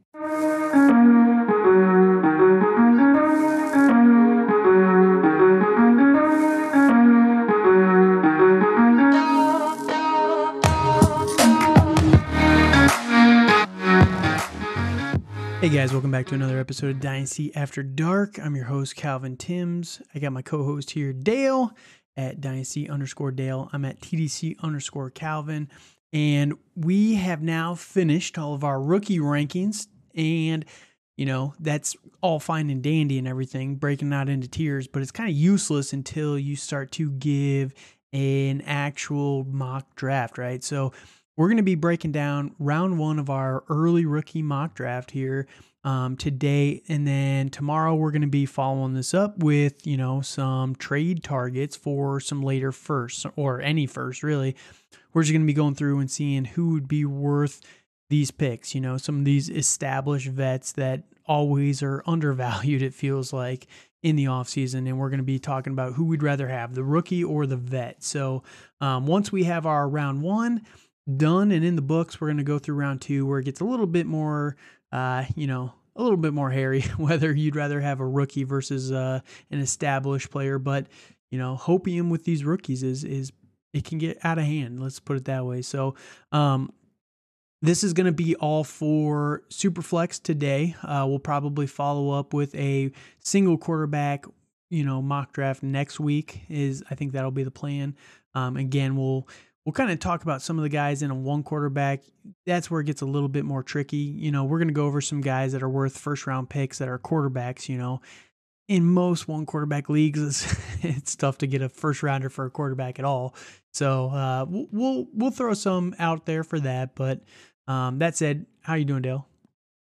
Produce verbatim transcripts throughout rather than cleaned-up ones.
Hey guys, welcome back to another episode of Dynasty After Dark. I'm your host, Calvin Timms. I got my co-host here, Dale, at Dynasty underscore Dale. I'm at T D C underscore Calvin. And we have now finished all of our rookie rankings. And, you know, that's all fine and dandy and everything, breaking out into tiers. But it's kind of useless until you start to give an actual mock draft, right? So we're going to be breaking down round one of our early rookie mock draft here um, today. And then tomorrow we're going to be following this up with, you know, some trade targets for some later firsts or any first, really. We're just going to be going through and seeing who would be worth these picks. You know, some of these established vets that always are undervalued, it feels like, in the offseason. And we're going to be talking about who we'd rather have, the rookie or the vet. So um, once we have our round one done and in the books, we're going to go through round two where it gets a little bit more, uh, you know, a little bit more hairy, whether you'd rather have a rookie versus uh, an established player. But, you know, hopium with these rookies is, is it can get out of hand. Let's put it that way. So um, this is going to be all for Superflex today. Uh, we'll probably follow up with a single quarterback, you know, mock draft next week is, I think that'll be the plan. Um, again, we'll, We'll kind of talk about some of the guys in a one quarterback. That's where it gets a little bit more tricky. You know, we're going to go over some guys that are worth first round picks that are quarterbacks. You know, in most one quarterback leagues, it's, it's tough to get a first rounder for a quarterback at all. So uh, we'll, we'll we'll throw some out there for that. But um, that said, how you doing, Dale?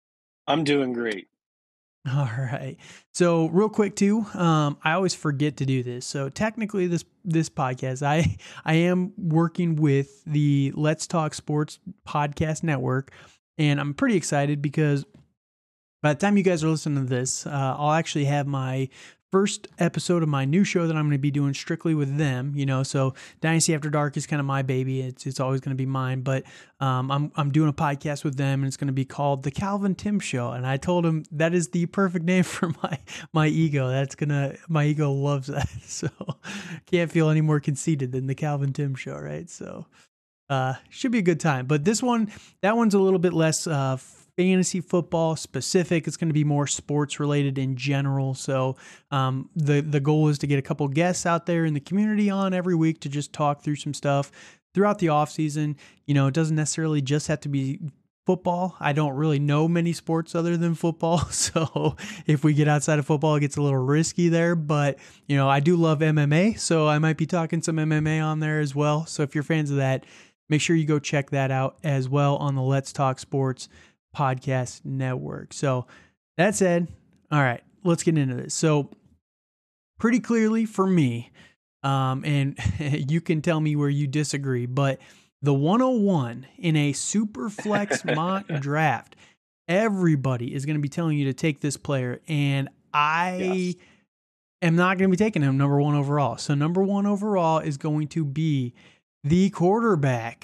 I'm doing great. All right. So real quick too, um, I always forget to do this. So technically this, this podcast, I, I am working with the Let's Talk Sports podcast network, and I'm pretty excited because by the time you guys are listening to this, uh, I'll actually have my first episode of my new show that I'm going to be doing strictly with them, you know, so Dynasty After Dark is kind of my baby. It's it's always going to be mine, but um, I'm I'm doing a podcast with them, and it's going to be called The Calvin Tim Show. And I told him that is the perfect name for my my ego. That's going to, my ego loves that. So can't feel any more conceited than The Calvin Tim Show, right? So uh, should be a good time. But this one, that one's a little bit less uh, fantasy football specific. It's going to be more sports related in general. So um, the the goal is to get a couple guests out there in the community on every week to just talk through some stuff throughout the off season. You know, it doesn't necessarily just have to be football. I don't really know many sports other than football. So if we get outside of football, it gets a little risky there. But, you know, I do love M M A. So I might be talking some M M A on there as well. So if you're fans of that, make sure you go check that out as well on the Let's Talk Sports podcast network. So that said, all right, let's get into this. So pretty clearly for me, um, and you can tell me where you disagree, but the one oh one in a super flex mock draft, everybody is going to be telling you to take this player, and I yes. am not going to be taking him number one overall. So number one overall is going to be the quarterback,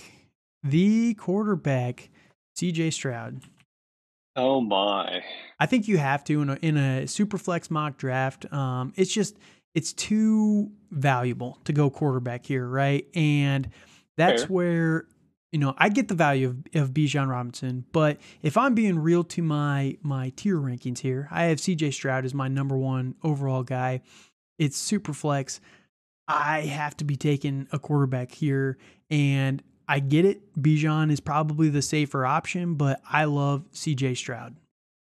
the quarterback, C J Stroud. Oh my! I think you have to in a, in a super flex mock draft. Um, it's just it's too valuable to go quarterback here, right? And that's Fair. where you know I get the value of, of Bijan Robinson, but if I'm being real to my my tier rankings here, I have C J Stroud as my number one overall guy. It's super flex. I have to be taking a quarterback here, and I get it. Bijan is probably the safer option, but I love C J Stroud.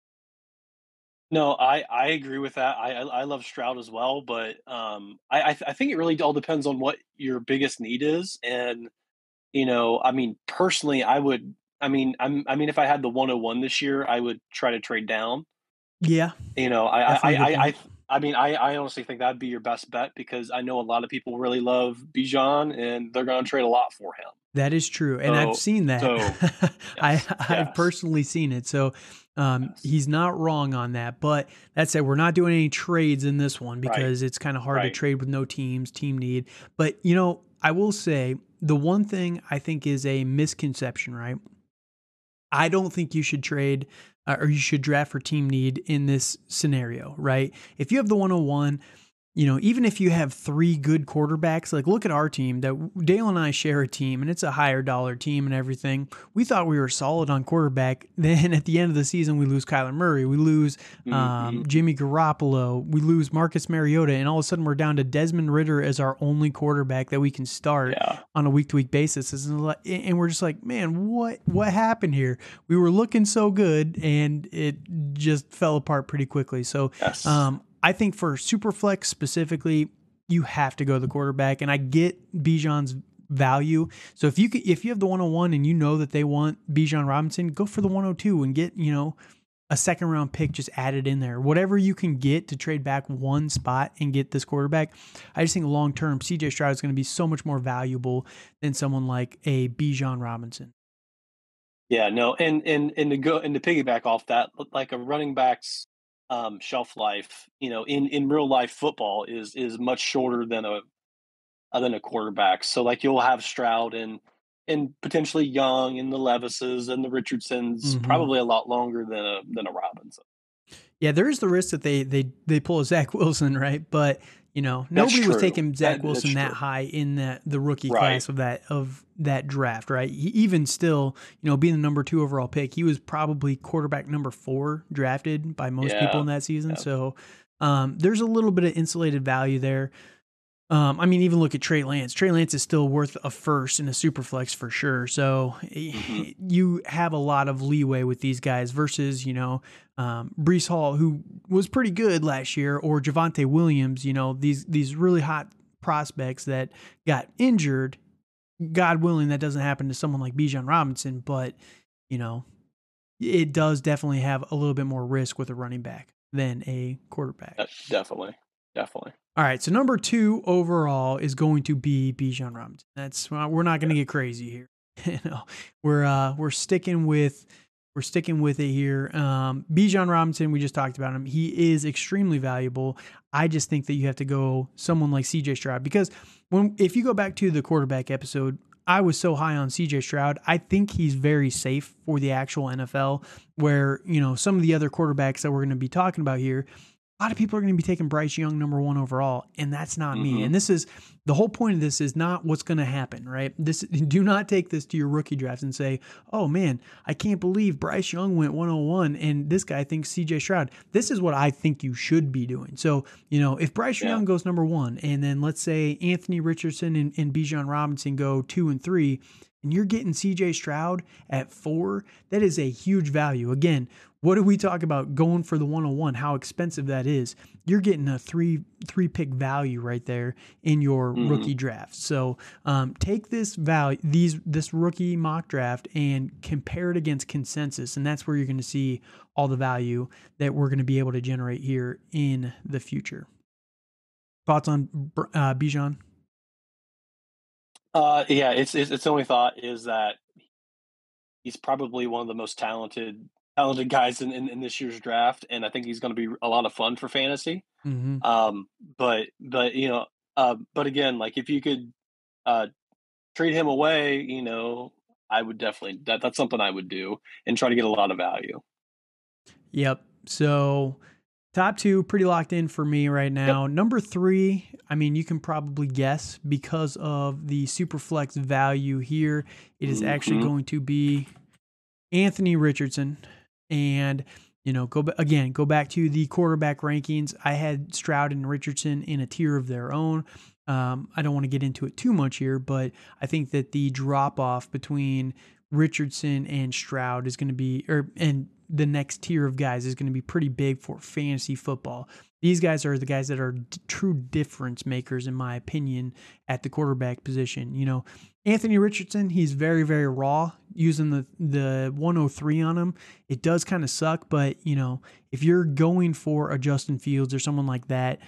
No, I, I agree with that. I I love Stroud as well, but um, I I, th- I think it really all depends on what your biggest need is, and you know, I mean, personally, I would. I mean, I'm. I mean, if I had the one oh one this year, I would try to trade down. Yeah, you know, I I I, I I I mean, I I honestly think that'd be your best bet because I know a lot of people really love Bijan, and they're going to trade a lot for him. That is true, and So, I've seen that. So, I yes, I've yes. personally seen it. So um, Yes. he's not wrong on that. But that said, we're not doing any trades in this one because Right. it's kind of hard Right. to trade with no teams, team need. But you know, I will say the one thing I think is a misconception, right? I don't think you should trade uh, or you should draft for team need in this scenario, right? If you have the one oh one, you know, even if you have three good quarterbacks, like look at our team that Dale and I share a team and it's a higher dollar team and everything. We thought we were solid on quarterback. Then at the end of the season, we lose Kyler Murray. We lose um, Mm-hmm. Jimmy Garoppolo. We lose Marcus Mariota. And all of a sudden we're down to Desmond Ritter as our only quarterback that we can start Yeah. on a week to week basis. And we're just like, man, what, what happened here? We were looking so good and it just fell apart pretty quickly. So, Yes. um, I think for Superflex specifically, you have to go the quarterback, and I get Bijan's value. So if you could, if you have the one oh one and you know that they want Bijan Robinson, go for the one oh two and get, you know, a second round pick just added in there. Whatever you can get to trade back one spot and get this quarterback. I just think long term, C J Stroud is going to be so much more valuable than someone like a Bijan Robinson. Yeah, no, and and and to go and to piggyback off that, like a running back's um, shelf life, you know, in, in real life football is is much shorter than a uh, than a quarterback. So like you'll have Stroud and and potentially Young and the Levises and the Richardsons, Mm-hmm. probably a lot longer than a than a Robinson. Yeah, there is the risk that they they they pull a Zach Wilson, right? But you know, That's nobody was true. taking Zach That- Wilson that's that true. high in that the rookie Right. class of that of that draft, right? He, even still, you know, being the number two overall pick, he was probably quarterback number four drafted by most Yeah. people in that season. Yeah. So um, there's a little bit of insulated value there. Um, I mean, even look at Trey Lance. Trey Lance is still worth a first in a super flex for sure. So Mm-hmm. you have a lot of leeway with these guys versus, you know, um, Brees Hall, who was pretty good last year, or Javonte Williams, you know, these, these really hot prospects that got injured. God willing, that doesn't happen to someone like Bijan Robinson, but, you know, it does definitely have a little bit more risk with a running back than a quarterback. Uh, definitely. Definitely. All right, so number two overall is going to be Bijan Robinson. That's we're not going to get crazy here. you know, we're uh, we're sticking with we're sticking with it here. Um, Bijan Robinson, we just talked about him. He is extremely valuable. I just think that you have to go someone like C J Stroud because when if you go back to the quarterback episode, I was so high on C J Stroud. I think he's very safe for the actual N F L. Where you know some of the other quarterbacks that we're going to be talking about here. A lot of people are going to be taking Bryce Young number one overall, and that's not Mm-hmm. me. And this is the whole point of this is not what's going to happen, right? This do not take this to your rookie draft and say, "Oh man, I can't believe Bryce Young went one oh one and this guy thinks C J Stroud." This is what I think you should be doing. So, you know, if Bryce Yeah. Young goes number one, and then let's say Anthony Richardson and, and Bijan Robinson go two and three, and you're getting C J Stroud at four, that is a huge value. Again, what do we talk about going for the one oh one, how expensive that is? You're getting a three three pick value right there in your Mhm. rookie draft. So um, take this value, these this rookie mock draft, and compare it against consensus, and that's where you're going to see all the value that we're going to be able to generate here in the future. Thoughts on uh, Bijan? Uh, yeah, it's, it's its only thought is that he's probably one of the most talented talented guys in, in, in this year's draft, and I think he's going to be a lot of fun for fantasy. Mm-hmm. Um, but but you know, uh, but again, like if you could uh, trade him away, you know, I would definitely that that's something I would do and try to get a lot of value. Yep. So top two, pretty locked in for me right now. Yep. Number three, I mean, you can probably guess because of the Superflex value here. It is mm-hmm. actually going to be Anthony Richardson. And, you know, go again, go back to the quarterback rankings. I had Stroud and Richardson in a tier of their own. Um, I don't want to get into it too much here, but I think that the drop off between Richardson and Stroud is going to be, or and the next tier of guys is going to be pretty big for fantasy football. These guys are the guys that are d- true difference makers, in my opinion, at the quarterback position. You know, Anthony Richardson, he's very, very raw using the, the one oh three on him. It does kind of suck, but, you know, if you're going for a Justin Fields or someone like that,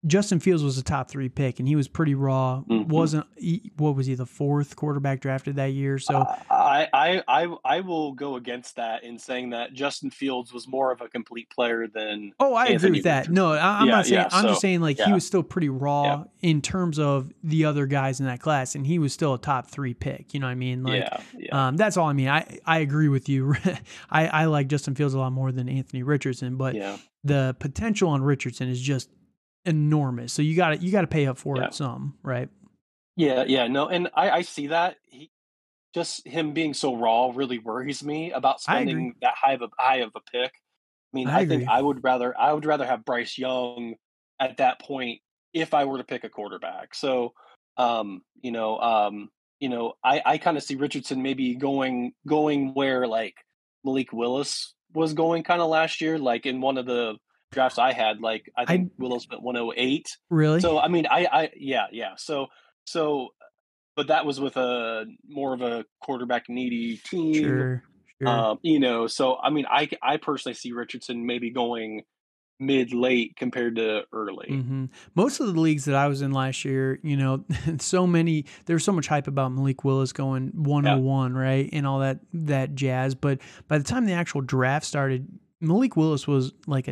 Justin Fields was a top three pick, and he was pretty raw. Mhm. Wasn't he, what was he, the fourth quarterback drafted that year? So I, I I I will go against that in saying that Justin Fields was more of a complete player than oh, I agree Anthony with that. Richardson. No, I, I'm Yeah, not saying. yeah. I'm just So saying like he yeah, was still pretty raw yeah, in terms of the other guys in that class, and he was still a top three pick. You know what I mean? Like, yeah, yeah, um, that's all I mean. I I agree with you. I I like Justin Fields a lot more than Anthony Richardson, but yeah, the potential on Richardson is just enormous. So you got to you got to pay up for yeah, it some, right? yeah, yeah. No, and I I see that. He, just him being so raw really worries me about I agree. spending that high of a high of a pick. I mean, I I think agree. I would rather I would rather have Bryce Young at that point if I were to pick a quarterback. So, um, you know, um, you know, I I kind of see Richardson maybe going going where like Malik Willis was going kind of last year, like in one of the drafts I had, like I think I Willis went one oh eight. really So, I mean, I I yeah, yeah. So so but that was with a more of a quarterback needy team. sure sure. Um, you know, so I mean, I I personally see Richardson maybe going mid late compared to early. hmm Most of the leagues that I was in last year, you know, so many there was so much hype about Malik Willis going Yeah. one oh one, right, and all that that jazz. But by the time the actual draft started, Malik Willis was like a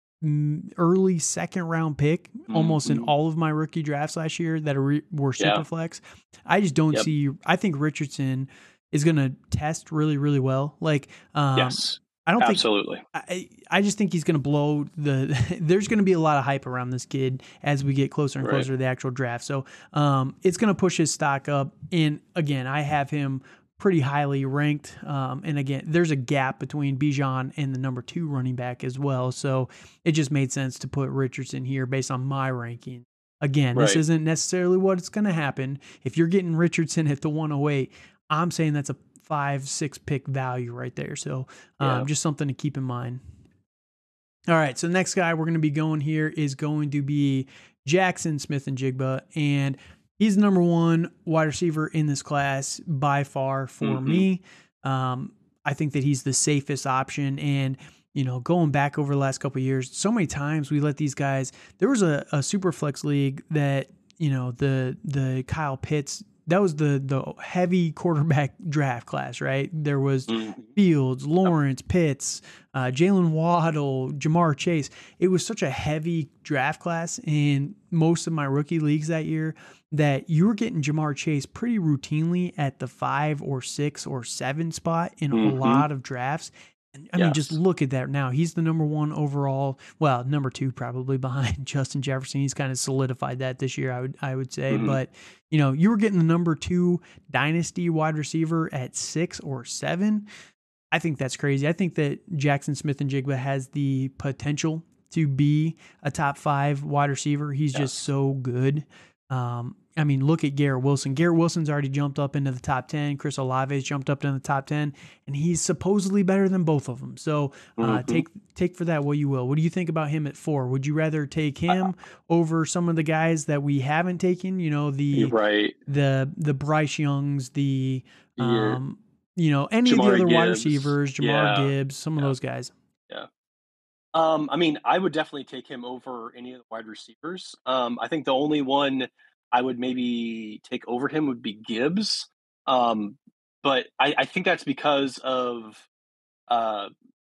mm, early second round pick almost in Hmm. all of my rookie drafts last year that are, were super Yeah. flex. I just don't Yep. see. I think Richardson is going to test really, really well. Like, um, Yes. I don't think. Absolutely. I, I just think he's going to blow the. There's going to be a lot of hype around this kid as we get closer and Right. closer to the actual draft. So um, it's going to push his stock up. And again, I have him pretty highly ranked. Um, and again, there's a gap between Bijan and the number two running back as well. So it just made sense to put Richardson here based on my ranking. Again, this Right. isn't necessarily what's going to happen. If you're getting Richardson at the one oh eight, I'm saying that's a five, six pick value right there. So um, Yeah. just something to keep in mind. All right. So the next guy we're going to be going here is going to be Jackson Smith-Njigba. And he's the number one wide receiver in this class by far for Hmm. me. Um, I think that he's the safest option. And, you know, going back over the last couple of years, so many times we let these guys, there was a, a super flex league that, you know, the, the Kyle Pitts, that was the, the heavy quarterback draft class, right? There was Hmm. Fields, Lawrence, Pitts, uh, Jalen Waddle, Jamar Chase. It was such a heavy draft class in most of my rookie leagues that year that you were getting Jamar Chase pretty routinely at the five or six or seven spot in a Hmm. lot of drafts. And I mean, just Yes. look at that now. He's the number one overall. Well, number two probably behind Justin Jefferson. He's kind of solidified that this year, I would I would say. Hmm. But you know, you were getting the number two dynasty wide receiver at six or seven. I think that's crazy. I think that Jackson Smith-Njigba has the potential to be a top five wide receiver. He's just Yes. so good. Um, I mean, look at Garrett Wilson. Garrett Wilson's already jumped up into the top ten. Chris Olave's jumped up into the top ten, and he's supposedly better than both of them. So uh, Hmm. take take for that what you will. What do you think about him at four? Would you rather take him over some of the guys that we haven't taken? You know, You're the right. the the Bryce Youngs, the You're um, you know, any of the Jamari other wide Gibbs. receivers, Jamar Yeah. Gibbs, some of Yeah. those guys. Yeah. Um, I mean, I would definitely take him over any of the wide receivers. Um, I think the only one I would maybe take over him would be Gibbs. Um, but I, I think that's because of uh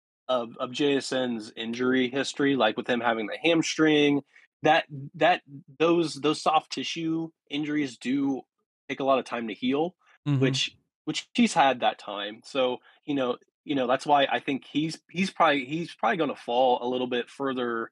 of of J S N's injury history, like with him having the hamstring. That that those those soft tissue injuries do take a lot of time to heal, hmm which which he's had that time. So you know you know that's why I think he's he's probably he's probably going to fall a little bit further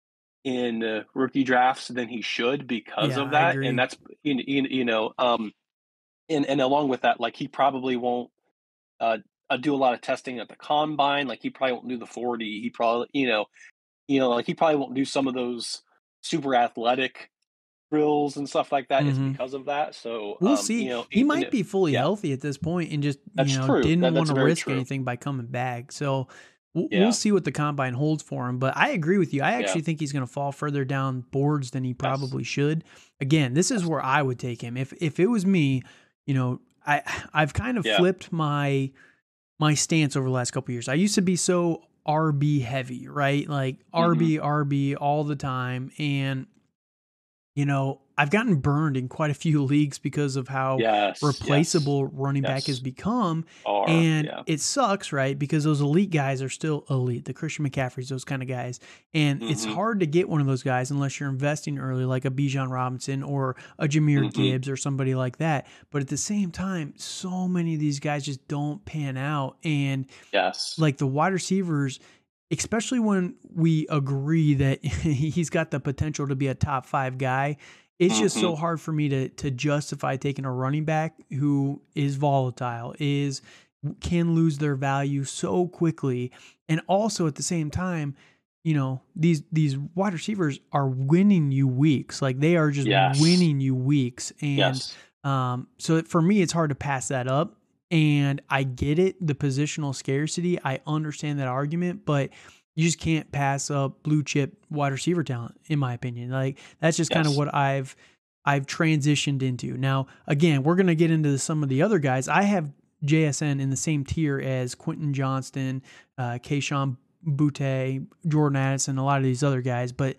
in uh, rookie drafts than he should because Yeah, of I that, and agree. that's you, you, you know um and and along with that, like he probably won't uh, uh do a lot of testing at the combine. Like he probably won't do the forty. He probably you know you know like he probably won't do some of those super athletic drills and stuff like that. It's hmm because of that. So We'll um see. you know He you, you might know be fully yeah, healthy at this point and just, that's you know, true. didn't That want that's to very risk true. anything by coming back. So we'll, we'll Yeah. see what the combine holds for him. But I agree with you. I Yeah. actually think he's going to fall further down boards than he Yes. probably should. Again, this is Yes. where I would take him. If if it was me, you know, I I've kind of Yeah. flipped my my stance over the last couple of years. I used to be so R B heavy, right? Like Hmm. R B, R B all the time. And You know, I've gotten burned in quite a few leagues because of how Yes, yes, replaceable running back has yes. become. Are, And yeah. it sucks, right? Because those elite guys are still elite, the Christian McCaffreys, those kind of guys. And it's Mhm, hard to get one of those guys unless you're investing early, like a Bijan Robinson or a Jameer mhm. Gibbs or somebody like that. But at the same time, so many of these guys just don't pan out. And Yes. like the wide receivers, especially when we agree that he's got the potential to be a top five guy, it's just Mhm. so hard for me to to justify taking a running back who is volatile, is can lose their value so quickly, and also at the same time, you know, these these wide receivers are winning you weeks, like they are just Yes. winning you weeks, and Yes. um, so for me, it's hard to pass that up. And I get it, the positional scarcity. I understand that argument, but you just can't pass up blue chip wide receiver talent, in my opinion. Like that's just kind of Yes. what I've I've transitioned into. Now, again, we're gonna get into some of the other guys. I have J S N in the same tier as Quentin Johnston, uh, Keishon Butte, Jordan Addison, a lot of these other guys, but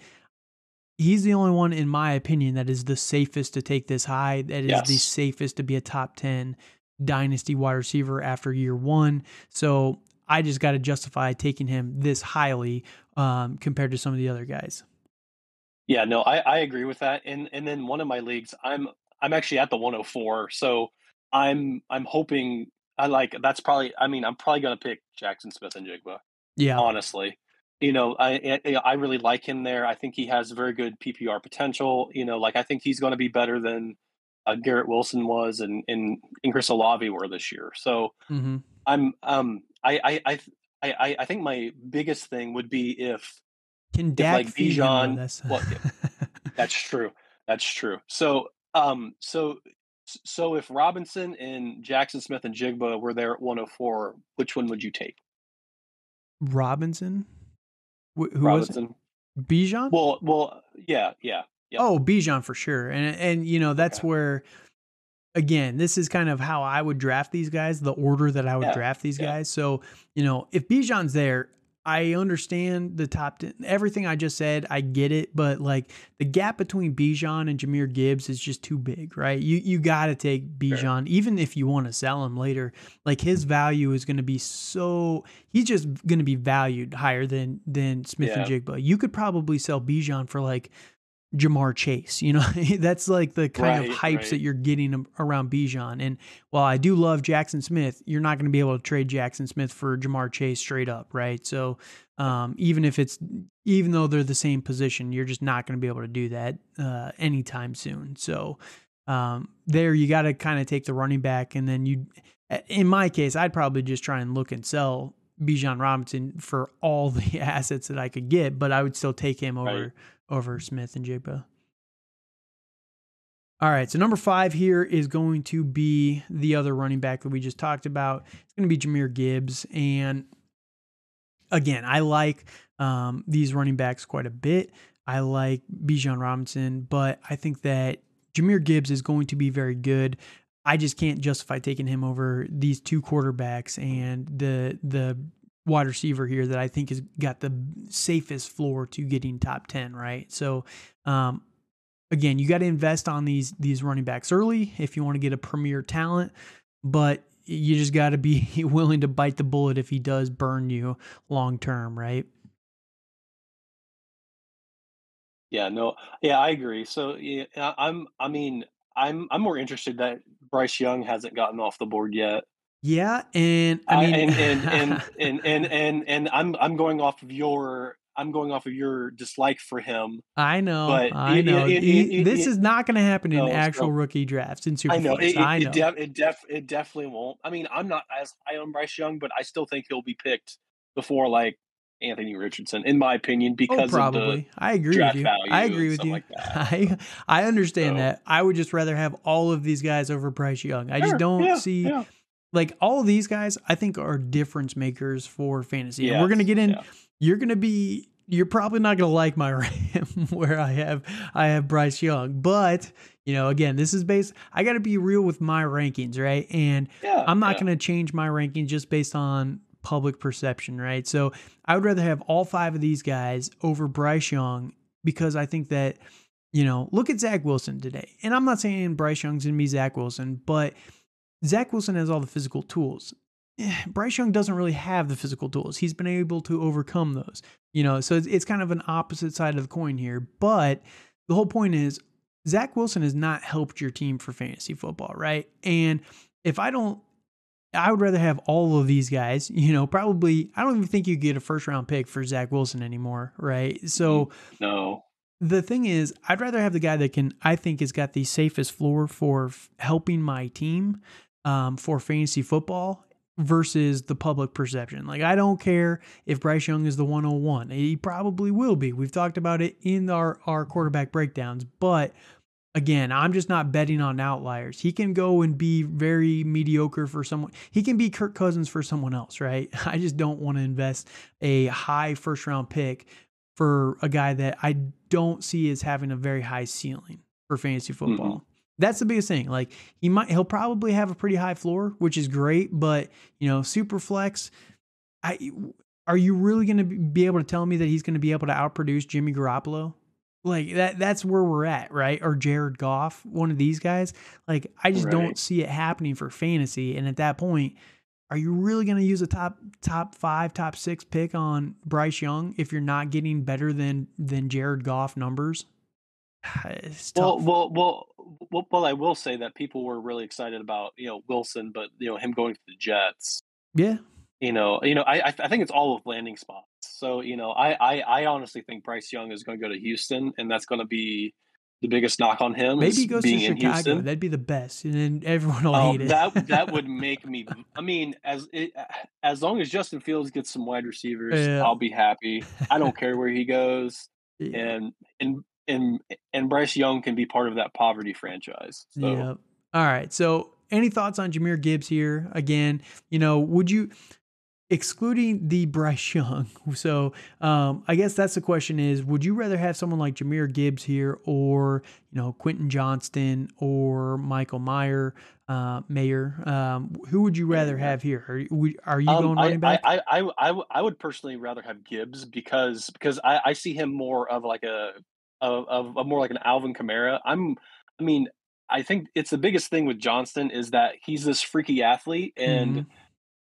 he's the only one, in my opinion, that is the safest to take this high, that is the Yes. safest to be a top ten dynasty wide receiver after year one. So I just got to justify taking him this highly um, compared to some of the other guys. Yeah, no, I I agree with that, and and then one of my leagues, I'm I'm actually at the one oh four, so I'm I'm hoping I like that's probably I mean, I'm probably gonna pick Jackson Smith-Njigba, Yeah. honestly. You know, I I I really like him there. I think he has very good P P R potential, you know, like, I think he's gonna be better than, uh, Garrett Wilson was and and and Chris Olave were this year. So, hmm I'm, um I I I th I I I think my biggest thing would be if Can if, Dak like, feed him though? Bijan That's well, that's true. That's true. So, um, so so if Robinson and Jackson Smith and Jigba were there at one oh four, which one would you take? Robinson. Wh- who was it? Robinson? Bijan. Well, well, yeah, yeah, yep. Oh, Bijan for sure. And and you know that's Okay. where, again, this is kind of how I would draft these guys, the order that I would Yeah, draft these yeah, guys. So, you know, if Bijan's there, I understand the top ten, everything I just said, I get it, but like the gap between Bijan and Jameer Gibbs is just too big, right? You you got to take sure. Bijan, even if you want to sell him later. Like his value is going to be so he's just going to be valued higher than than Smith and Yeah, Jigba. You could probably sell Bijan for like Jamar Chase. You know, that's like the kind of right, hypes that right. you're getting around Bijan. And while I do love Jackson Smith, you're not going to be able to trade Jackson Smith for Jamar Chase straight up, right? So um, even if it's even though they're the same position, you're just not going to be able to do that uh, anytime soon. So um, there, you got to kind of take the running back, and then you, in my case, I'd probably just try and look and sell Bijan Robinson for all the assets that I could get, but I would still take him Right. over over Smith and Jigba. All right, so number five here is going to be the other running back that we just talked about. It's going to be Jameer Gibbs, and again, I like um, these running backs quite a bit. I like Bijan Robinson, but I think that Jameer Gibbs is going to be very good. I just can't justify taking him over these two quarterbacks and the the wide receiver here that I think has got the safest floor to getting top ten, right? So um, again, you got to invest on these these running backs early if you want to get a premier talent, but you just got to be willing to bite the bullet if he does burn you long term, right? Yeah, no, yeah, I agree. So, yeah, I I'm I mean, I'm I'm more interested that Bryce Young hasn't gotten off the board yet. Yeah, and I I mean, and and and and and and and I'm I'm going off of your I'm going off of your dislike for him, I know, but I it know. it it He- it This it is not going to happen in so actual so rookie drafts in I know it Superflex. it I it know. def it def it definitely won't. I mean, I'm not as high on Bryce Young, but I still think he'll be picked before, like, Anthony Richardson, in my opinion, Oh, because of the probably. I agree with draft you. I value agree and with stuff you. like that, so I I understand so that. I would just rather have all of these guys over Bryce Young. I just Sure, don't yeah, see yeah. like all of these guys I think are difference makers for fantasy. And we're going to Yes, get in yeah. you're going to be you're probably not going to like my RAM where I have I have Bryce Young. But, you know, again, this is based I got to be real with my rankings, right? And Yeah, I'm not yeah. going to change my ranking just based on public perception, right? So, I would rather have all five of these guys over Bryce Young because I think that You know, look at Zach Wilson today. And I'm not saying Bryce Young's going to be Zach Wilson, but Zach Wilson has all the physical tools. Eh, Bryce Young doesn't really have the physical tools. He's been able to overcome those, you know, so it's, it's kind of an opposite side of the coin here. But the whole point is Zach Wilson has not helped your team for fantasy football, right? And if I don't, I would rather have all of these guys, you know, probably, I don't even think you get a first round pick for Zach Wilson anymore, right? So, no. The thing is, I'd rather have the guy that can, I think, has got the safest floor for f- helping my team um, for fantasy football versus the public perception. Like, I don't care if Bryce Young is the one oh one. He probably will be. We've talked about it in our, our quarterback breakdowns. But again, I'm just not betting on outliers. He can go and be very mediocre for someone. He can be Kirk Cousins for someone else, right? I just don't want to invest a high first round pick for a guy that I don't see as having a very high ceiling for fantasy football. Mm-hmm. That's the biggest thing. Like he might, he'll probably have a pretty high floor, which is great, but you know, super flex, I, are you really going to be able to tell me that he's going to be able to outproduce Jimmy Garoppolo? Like that, that's where we're at, right? Or Jared Goff, one of these guys. Like I just right. don't see it happening for fantasy. And at that point, are you really going to use a top top five, top six pick on Bryce Young if you're not getting better than than Jared Goff numbers? It's tough. Well, well, well, well, I will say that people were really excited about you know Wilson, but you know him going to the Jets. Yeah. You know, you know, I I think it's all of landing spots. So you know, I I, I honestly think Bryce Young is going to go to Houston, and that's going to be the biggest knock on him. Maybe he goes being to in Chicago. Houston. That'd be the best, and then everyone will um, hate it. that that would make me. I mean, as it, as long as Justin Fields gets some wide receivers, yeah. I'll be happy. I don't care where he goes, yeah. and and and and Bryce Young can be part of that poverty franchise. So. Yeah. All right. So, any thoughts on Jahmyr Gibbs here? Again, you know, would you? Excluding the Bryce Young. So um, I guess that's the question is, would you rather have someone like Jahmyr Gibbs here or, you know, Quentin Johnston or Michael Meyer, uh, Mayer? Um, who would you rather have here? Are, are you um, going running back? I, I, I, I, I would personally rather have Gibbs because because I, I see him more of like a of, of, of more like an Alvin Kamara. I'm I mean, I think it's the biggest thing with Johnston is that he's this freaky athlete and mm-hmm.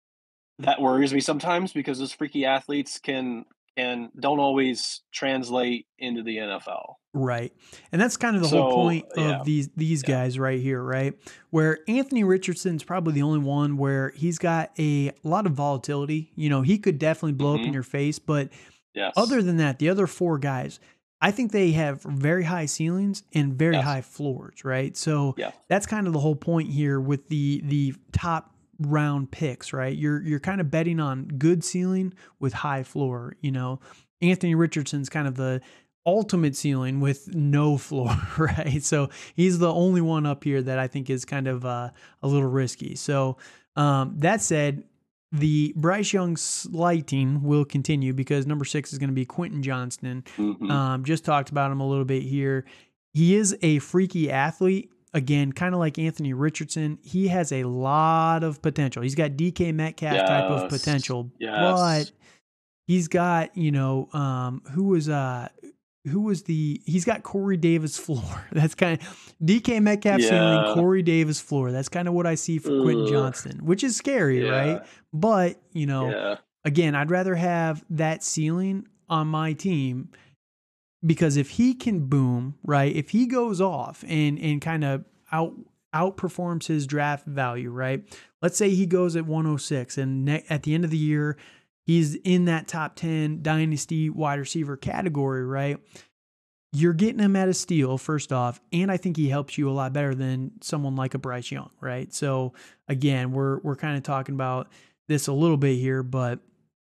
that worries me sometimes because those freaky athletes can and don't always translate into the N F L. Right. And that's kind of the so, whole point of yeah. these these yeah. guys right here, right? Where Anthony Richardson's probably the only one where he's got a lot of volatility. You know, he could definitely blow mm-hmm. up in your face, but yes. other than that, the other four guys, I think they have very high ceilings and very yes. high floors, right? So yeah. that's kind of the whole point here with the the top round picks, right? You're you're kind of betting on good ceiling with high floor, you know. Anthony Richardson's kind of the ultimate ceiling with no floor, right? So he's the only one up here that I think is kind of uh, a little risky. So um, that said, the Bryce Young slighting will continue because number six is going to be Quentin Johnston. Mm-hmm. Um, just talked about him a little bit here. He is a freaky athlete. Again, kind of like Anthony Richardson, he has a lot of potential. He's got D K Metcalf yes. type of potential, yes. but he's got, you know, um, who was uh, who was the? He's got Corey Davis floor. That's kind of D K Metcalf yeah. ceiling, Corey Davis floor. That's kind of what I see for Ugh. Quentin Johnston, which is scary, yeah. right? But you know, yeah. again, I'd rather have that ceiling on my team. Because if he can boom, right, if he goes off and and kind of out outperforms his draft value, right, let's say he goes at one oh six and ne- at the end of the year, he's in that top ten dynasty wide receiver category, right, you're getting him at a steal, first off, and I think he helps you a lot better than someone like a Bryce Young, right? So, again, we're we're kind of talking about this a little bit here, but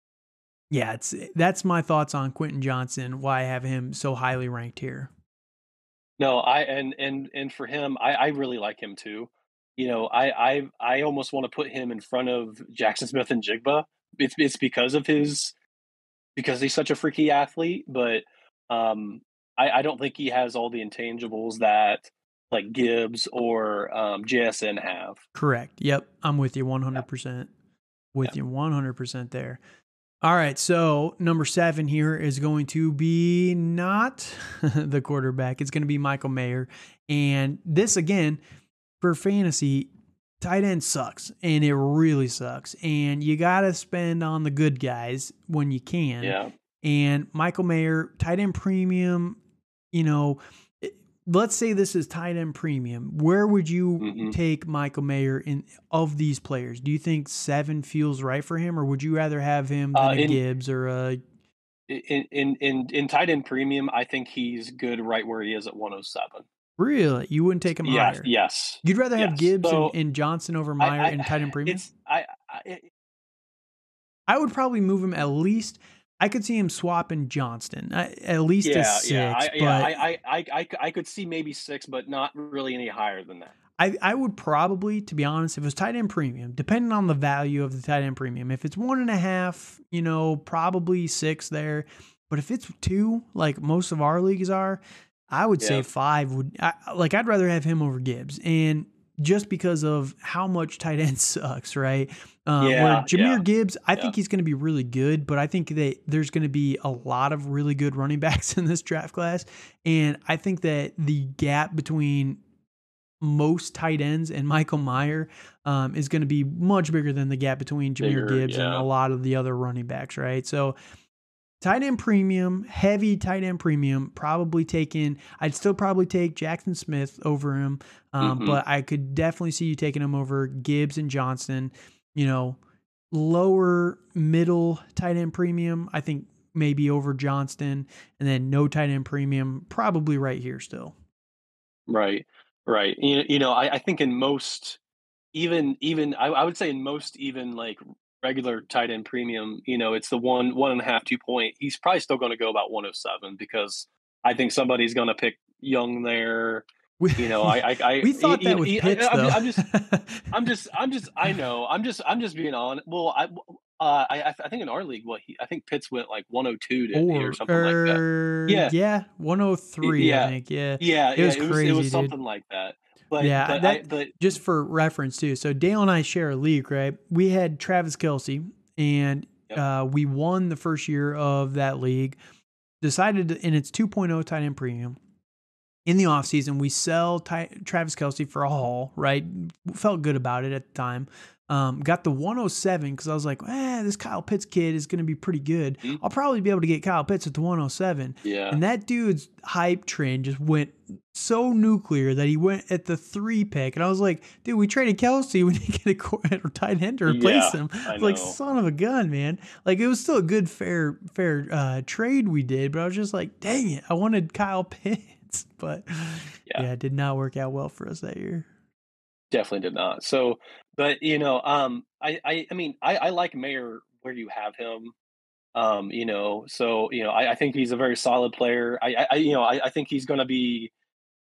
yeah, it's that's my thoughts on Quentin Johnston, why I have him so highly ranked here. No, I and and and for him, I, I really like him too. You know, I I I almost want to put him in front of Jackson Smith and Jigba. It's it's because of his because he's such a freaky athlete, but um, I, I don't think he has all the intangibles that like Gibbs or um, J S N have. Correct. Yep, I'm with you one hundred percent. Yeah. With yeah. you one hundred percent there. All right, so number seven here is going to be not the quarterback. It's going to be Michael Mayer. And this, again, for fantasy, tight end sucks, and it really sucks. And you got to spend on the good guys when you can. Yeah. And Michael Mayer, tight end premium, you know, let's say this is tight end premium. Where would you mm-hmm. take Michael Mayer in of these players? Do you think seven feels right for him, or would you rather have him than uh, in, a Gibbs or a? In in in in tight end premium, I think he's good right where he is at one oh seven. Really, you wouldn't take him yes, higher? Yes. You'd rather yes. have Gibbs so, and, and Johnson over Mayer I, I, in tight end premium? It's I. I, it, I would probably move him at least. I could see him swapping Johnston uh, at least yeah, a six. Yeah, I, but yeah I, I, I, I could see maybe six, but not really any higher than that. I, I would probably, to be honest, if it was tight end premium, depending on the value of the tight end premium, if it's one and a half, you know, probably six there. But if it's two, like most of our leagues are, I would yeah. say five would. I, like I'd rather have him over Gibbs, and just because of how much tight end sucks, right? Um, yeah, where Jahmyr yeah, Gibbs, I yeah. think he's going to be really good, but I think that there's going to be a lot of really good running backs in this draft class. And I think that the gap between most tight ends and Michael Mayer um, is going to be much bigger than the gap between Jahmyr bigger, Gibbs yeah. and a lot of the other running backs, right? So tight end premium, heavy tight end premium, probably taking, I'd still probably take Jackson Smith over him, um, mm-hmm. but I could definitely see you taking him over Gibbs and Johnson. You know, lower middle tight end premium, I think maybe over Johnston, and then no tight end premium, probably right here still. Right, right. You, you know, I, I think in most, even, even I, I would say in most even like regular tight end premium, you know, it's the one, one and a half, two point. He's probably still going to go about one oh seven because I think somebody's going to pick Young there. You know, I, I, I we thought you, that with you, Pitts, I, though. I'm just, I'm just, I'm just, I know, I'm just, I'm just being on. Well, I, uh, I, I think in our league, what he, I think Pitts went like one oh two to or, or something er, like that. Yeah, yeah, one oh three, yeah. I think. Yeah, yeah, it was yeah, it crazy. Was, it was dude. something like that. But yeah, but, that, I, but just for reference too. So Dale and I share a league, right? We had Travis Kelce, and yep. uh, we won the first year of that league. Decided, to, and it's two point oh tight end premium. In the offseason, we sell Ty- Travis Kelce for a haul, right? Felt good about it at the time. Um, got the one oh seven because I was like, eh, this Kyle Pitts kid is going to be pretty good. Mm-hmm. I'll probably be able to get Kyle Pitts at the one oh seven. Yeah. And that dude's hype train just went so nuclear that he went at the three pick. And I was like, dude, we traded Kelce. We didn't get a, a tight end to replace yeah, him. I was like, son of a gun, man. Like, it was still a good, fair, fair uh, trade we did. But I was just like, dang it. I wanted Kyle Pitts. But yeah. yeah, it did not work out well for us that year. Definitely did not. So, but you know, um, I, I, I mean, I, I like Mayer where you have him. Um, you know, so you know, I, I think he's a very solid player. I, I you know, I, I think he's going to be.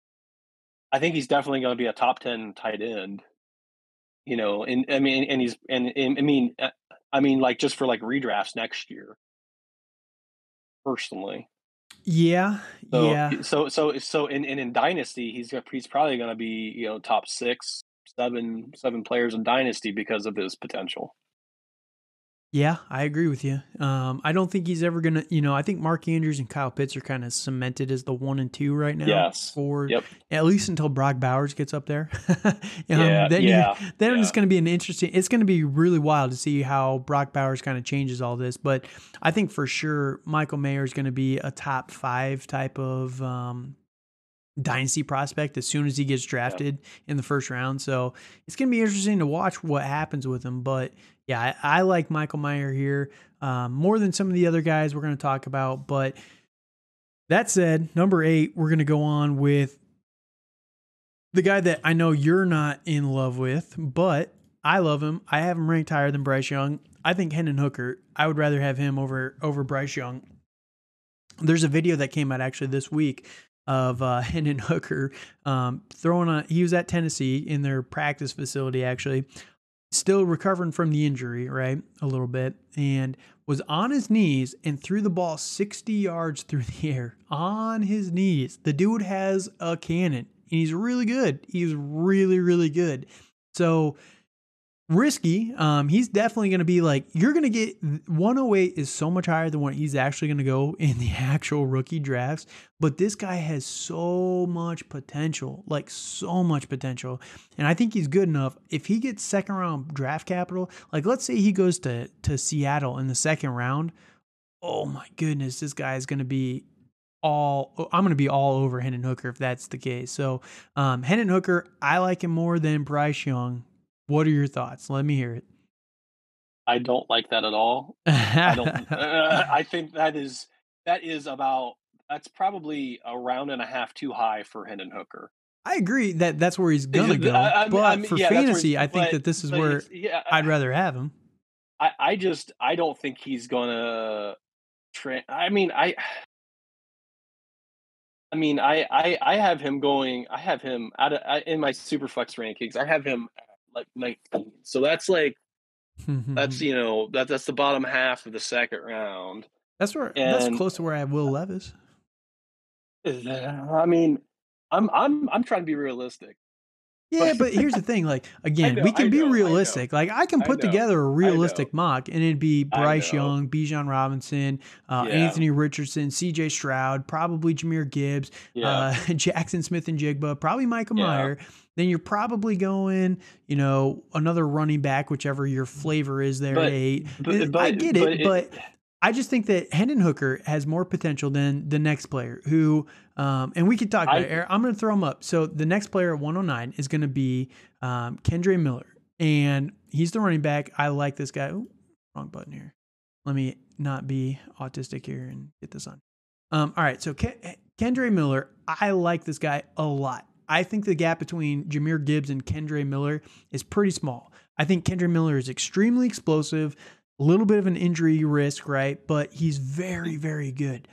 I think he's definitely going to be a top ten tight end. You know, and I mean, and he's and, and I mean, I mean, like just for like redrafts next year. Personally. Yeah, so, yeah. So, so, so, in, in in Dynasty, he's he's probably going to be you know top six, seven, seven players in Dynasty because of his potential. Yeah, I agree with you. Um, I don't think he's ever gonna. You know, I think Mark Andrews and Kyle Pitts are kind of cemented as the one and two right now. Yes. For yep. at least until Brock Bowers gets up there. um, yeah. Then yeah. then yeah. it's going to be an interesting. It's going to be really wild to see how Brock Bowers kind of changes all this. But I think for sure Michael Mayer is going to be a top five type of um, dynasty prospect as soon as he gets drafted yep. in the first round. So it's going to be interesting to watch what happens with him. But yeah, I, I like Michael Mayer here um, more than some of the other guys we're going to talk about. But that said, number eight, we're going to go on with the guy that I know you're not in love with, but I love him. I have him ranked higher than Bryce Young. I think Hendon Hooker, I would rather have him over, over Bryce Young. There's a video that came out actually this week of uh, Hendon Hooker um, throwing a, he was at Tennessee in their practice facility actually, still recovering from the injury, right, a little bit, and was on his knees and threw the ball sixty yards through the air on his knees. The dude has a cannon, and he's really good. He's really, really good. So risky. Um, he's definitely going to be like, you're going to get one oh eight is so much higher than what he's actually going to go in the actual rookie drafts. But this guy has so much potential, like so much potential. And I think he's good enough. If he gets second round draft capital, like let's say he goes to, to Seattle in the second round. Oh my goodness, this guy is going to be all, I'm going to be all over Hendon Hooker if that's the case. So um, Hendon Hooker, I like him more than Bryce Young. What are your thoughts? Let me hear it. I don't like that at all. I don't. Uh, I think that is that is about that's probably a round and a half too high for Hendon Hooker. I agree that that's where he's gonna go. I, I, but I mean, for yeah, fantasy, I think but, that this is but where yeah, I'd rather have him. I, I just I don't think he's gonna. Tra- I mean, I. I mean, I, I, I have him going. I have him out of, I, in my Superflex rankings. I have him at like nineteen. So that's like that's you know that that's the bottom half of the second round. That's where and, that's close to where I have Will Levis. I mean, I'm I'm I'm trying to be realistic. Yeah, but here's the thing. Like again, know, we can I be know, realistic. Like I can put I together a realistic know. mock, and it'd be Bryce know. Young, Bijan Robinson, uh, Yeah. Anthony Richardson, C J Stroud, probably Jahmyr Gibbs, Yeah. uh, Jackson Smith and Jigba, probably Michael Yeah. Mayer. Then you're probably going, you know, another running back, whichever your flavor is there But- at eight. but- but- I get but it, it- but I just think that Hendon Hooker has more potential than the next player who, um, and we could talk about I- it. I'm going to throw him up. So the next player at one oh nine is going to be um, Kendre Miller, and he's the running back. I like this guy. Ooh, wrong button here. Let me not be autistic here and get this on. Um, all right. So Ken- Kendre Miller, I like this guy a lot. I think the gap between Jahmyr Gibbs and Kendre Miller is pretty small. I think Kendre Miller is extremely explosive. A little bit of an injury risk, right? But he's very, very good.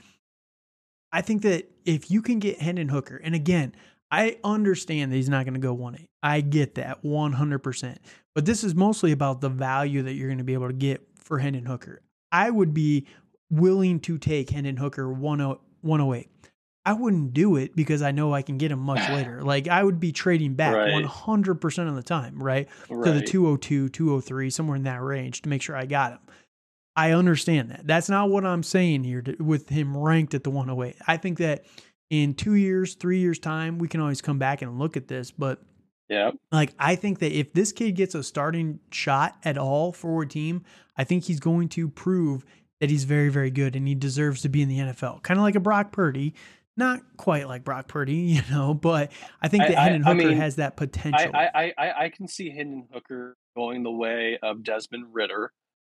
I think that if you can get Hendon Hooker, and again, I understand that he's not going to go one eight. I get that one hundred percent. But this is mostly about the value that you're going to be able to get for Hendon Hooker. I would be willing to take Hendon Hooker one oh eight. I wouldn't do it because I know I can get him much later. Like I would be trading back Right. one hundred percent of the time, right? Right. To the two oh two, two oh three, somewhere in that range to make sure I got him. I understand that. That's not what I'm saying here to, with him ranked at the one oh eight. I think that in two years, three years time, we can always come back and look at this. But Yeah. like, I think that if this kid gets a starting shot at all for a team, I think he's going to prove that he's very, very good and he deserves to be in the N F L. Kind of like a Brock Purdy. Not quite like Brock Purdy, you know, but I think that I- I- Hendon I Hooker mean, has that potential. I, I, I, I can see Hendon Hooker going the way of Desmond Ritter.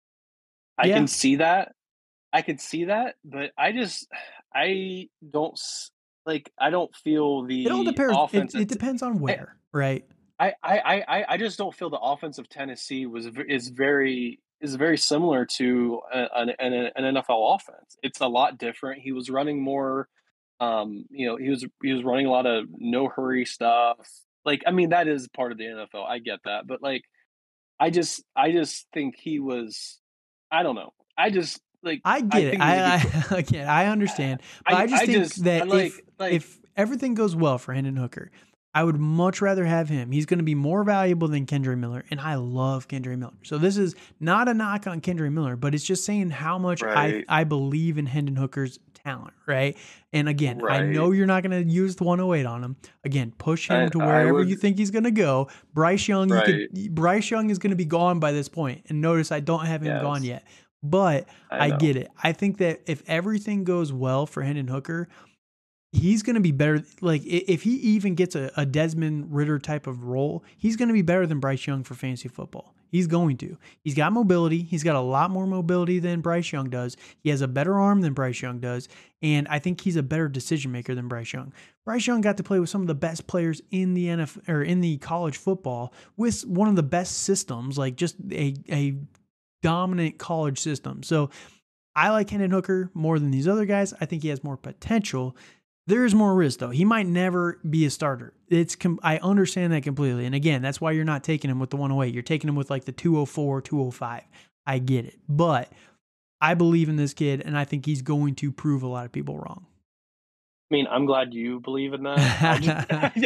I Yeah. can see that. I can see that, but I just I don't s- like I don't feel the it all depends. It, offensive. it depends on where, right? I, I, I, I- I just don't feel the offense of Tennessee was v- is very is very similar to a- an, an, an N F L offense. It's a lot different. He was running more. Um, you know, he was he was running a lot of no hurry stuff. Like, I mean, that is part of the N F L. I get that, but like, I just I just think he was. I don't know. I just like. I get it. think he's a I, good- I again, I understand, but I, I- just I think just- that I like- if like- if everything goes well for Hendon Hooker, I would much rather have him. He's going to be more valuable than Kendre Miller, and I love Kendre Miller. So this is not a knock on Kendre Miller, but it's just saying how much Right. I I believe in Hendon Hooker's talent, right? And again, I Right. know you're not going to use the one oh eight on him. Again, push him I- to I wherever would- you think he's going to go. Bryce Young, you could, Bryce Young is going to be gone by this point, and notice I don't have him Yes. gone yet. But I I, know. get it. I think that if everything goes well for Hendon Hooker, he's going to be better. Like i- if he even gets a, a Desmond Ritter type of role, he's going to be better than Bryce Young for fantasy football. He's going to. He's got mobility. He's got a lot more mobility than Bryce Young does. He has a better arm than Bryce Young does. And I think he's a better decision maker than Bryce Young. Bryce Young got to play with some of the best players in the N F L or in the college football with one of the best systems, like just a, a dominant college system. So I like Hendon Hooker more than these other guys. I think he has more potential. There is more risk though. He might never be a starter. It's com- I understand that completely. And again, that's why you're not taking him with the one oh eight. You're taking him with like the two oh four, two oh five. I get it. But I believe in this kid and I think he's going to prove a lot of people wrong. I mean, I'm glad you believe in that. I just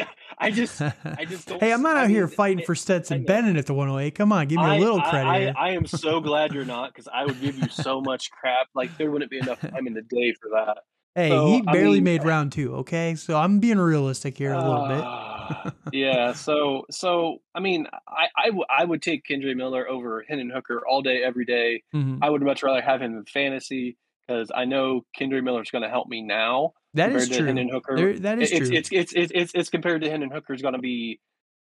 I just I just don't Hey, I'm s not I out here mean, fighting I for I Stetson know. Bennett at the one oh eight. Come on, give me a I little credit I here. I I am so glad you're not, 'cause I would give you so much crap, like, there wouldn't be enough time in the day for that. Hey, he So, I barely mean made round two, okay? So I'm being realistic here a little bit. uh, yeah, so so, I mean, I I w I would take Kendre Miller over Hendon Hooker all day, every day. Mhm. I would much rather have him in fantasy 'cause I know Kendre Miller's gonna help me now That is compared to true. Hendon Hooker. There that I is it's true. it's it's it's it's it's compared to Hendon Hooker's gonna be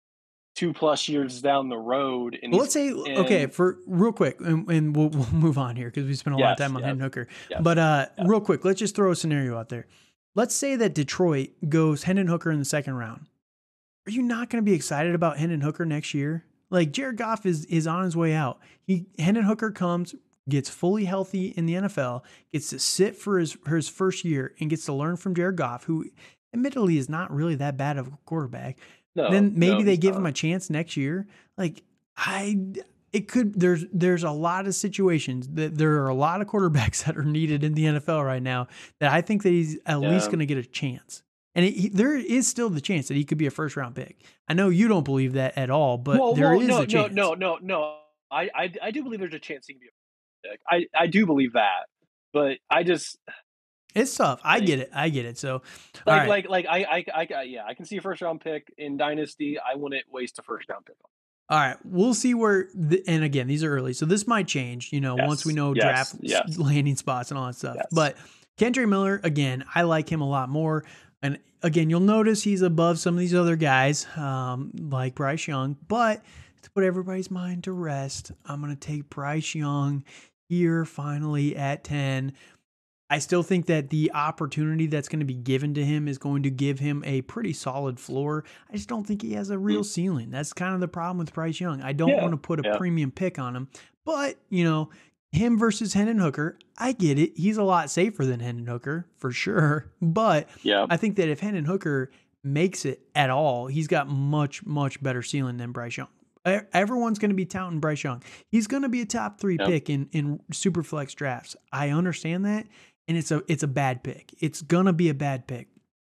two plus years down the road, and Well, he's let's say okay, and for real quick, and and we'll we'll move on here 'cause we spent a lot of Yes, time on yes, Hendon Hooker. yes, But, uh, yes. real quick, let's just throw a scenario out there. Let's say that Detroit goes Hendon Hooker in the second round. Are you not gonna be excited about Hendon Hooker next year? Like, Jared Goff is is on his way out. He Hendon Hooker comes, gets fully healthy in the N F L, gets to sit for his for his first year, and gets to learn from Jared Goff, who admittedly is not really that bad of a quarterback. No, Then no, maybe they he's give him not. a chance next year. Like, I it could there's there's a lot of situations that there are a lot of quarterbacks that are needed in the N F L right now that I think that he's at least Yeah. gonna get a chance. And he there is still the chance that he could be a first round pick. I know you don't believe that at all, but Well there well, is no a no chance. no no no. I I I do believe there's a chance he can be a pick. I I do believe that, but I just It's tough. I like get it. I get it. So, all like right. like like I I I I yeah, I can see a first round pick in Dynasty. I wouldn't waste a first round pick on All right, we'll see where the and again, these are early, so this might change, you know, once we Yes, know draft yes, s yes, landing spots and all that stuff. yes. But Kendre Miller, again, I like him a lot more. And again, you'll notice he's above some of these other guys, um, like Bryce Young. But to put everybody's mind to rest, I'm going to take Bryce Young here finally at ten. I still think that the opportunity that's going to be given to him is going to give him a pretty solid floor. I just don't think he has a Mm. real ceiling. That's kind of the problem with Bryce Young. I don't Yeah, want to put a yeah, premium pick on him, but you know, him versus Hendon Hooker, I get it. He's a lot safer than Hendon Hooker for sure. But yeah, I think that if Hendon Hooker makes it at all, he's got much, much better ceiling than Bryce Young. E- Everyone's going to be touting Bryce Young. He's going to be a top three yeah, pick in in super flex drafts. I understand that, and it's a it's a bad pick. It's gonna be a bad pick.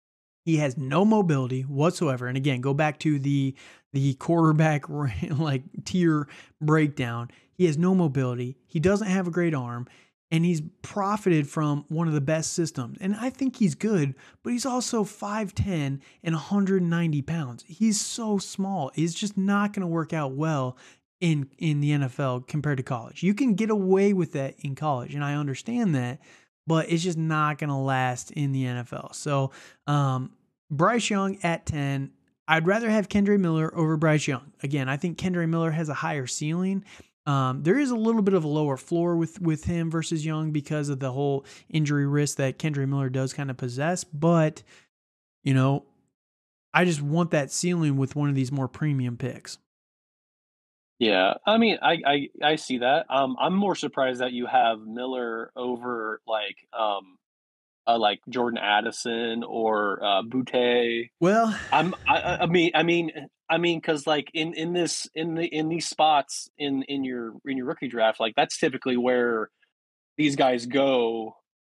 He has no mobility whatsoever. And again, go back to the the quarterback like tier breakdown. He has no mobility. He doesn't have a great arm, and he's profited from one of the best systems. And I think he's good, but he's also five ten and one hundred ninety pounds. He's so small. It's just not going to work out well in in the N F L compared to college. You can get away with that in college, and I understand that, but it's just not going to last in the N F L. So, um, Bryce Young at ten. I'd rather have Kendre Miller over Bryce Young. Again, I think Kendre Miller has a higher ceiling. Um, there is a little bit of a lower floor with with him versus Young because of the whole injury risk that Kendre Miller does kind of possess. But, you know, I just want that ceiling with one of these more premium picks. yeah. I mean, I I I see that. Um, I'm more surprised that you have Miller over like um uh, like Jordan Addison or uh, Boutte. Well, I'm I I I mean I mean I mean because like in in this in the in these spots in in your in your rookie draft, like that's typically where these guys go.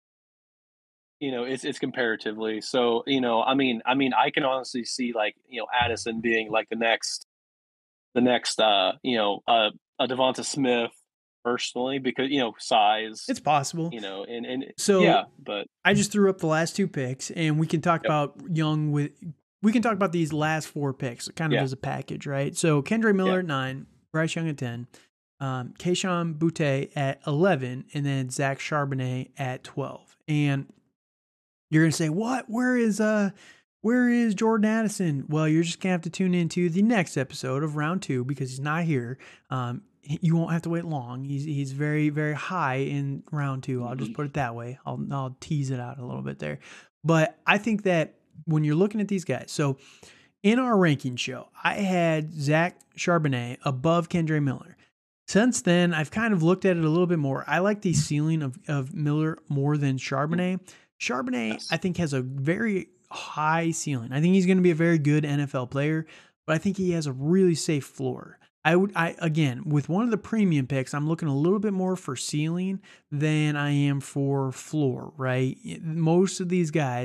You know, it's it's comparatively. So you know, I mean, I mean, I can honestly see like you know Addison being like the next the next uh you know uh a Devonta Smith personally because you know size it's possible. you know and and So yeah but I just threw up the last two picks, and we can talk yep about Young with we can talk about these last four picks kind of yeah as a package, right? So Kendre yeah Miller at nine, Bryce Young at ten, um, Keishon Butte at eleven, and then Zach Charbonnet at twelve. And you're gonna say, "What? Where is uh, where is Jordan Addison?" Well, you're just gonna have to tune into the next episode of round two because he's not here. Um, he- you won't have to wait long. He's he's very very high in round two. I'll just mhm. put it that way. I'll I'll tease it out a little bit there, but I think that when you're looking at these guys, so in our ranking show, I had Zach Charbonnet above Kendre Miller. Since then, I've kind of looked at it a little bit more. I like the ceiling of, of Miller more than Charbonnet. Charbonnet, I Yes. think, has a very high ceiling. I think he's going to be a very good N F L player, but I think he has a really safe floor. I would, I again, with one of the premium picks, I'm looking a little bit more for ceiling than I am for floor, right? Most of these guys,